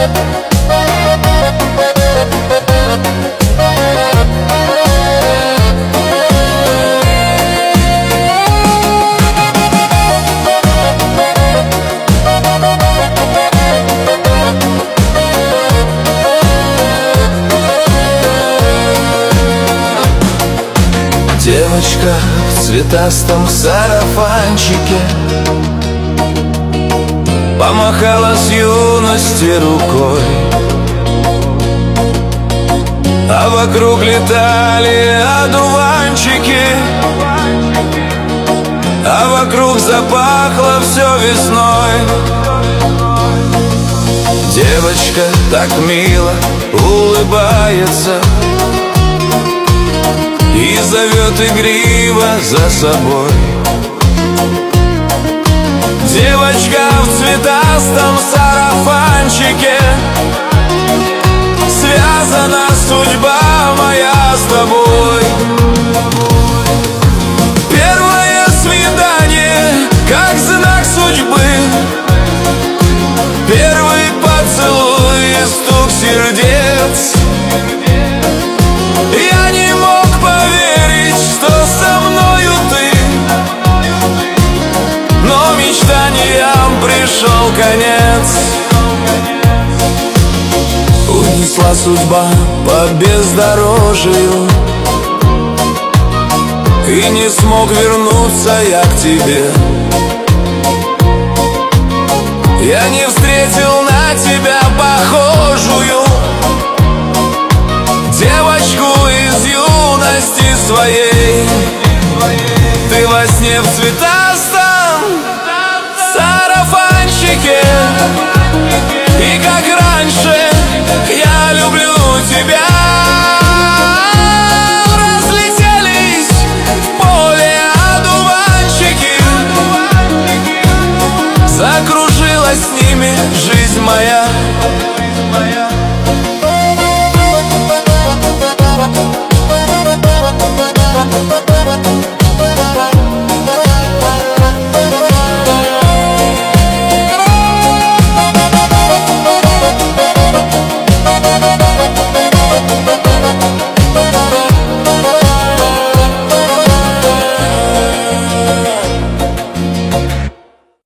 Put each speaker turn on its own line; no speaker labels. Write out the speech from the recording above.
Девочка в цветастом сарафанчике помахала с юности рукой, а вокруг летали одуванчики, а вокруг запахло все весной. Девочка так мило улыбается и зовет игриво за собой. Девочка в цветастом сарафанчике, связана судьба моя с тобой. Первое свидание, как знак судьбы, первый поцелуй и стук сердец. Я не мог поверить, что со мною ты, но мечтаниям пришел конец. Унесла судьба по бездорожью, и не смог вернуться я к тебе. Я не встретил на тебя похожую девочку из юности своей. Ты во сне в цветах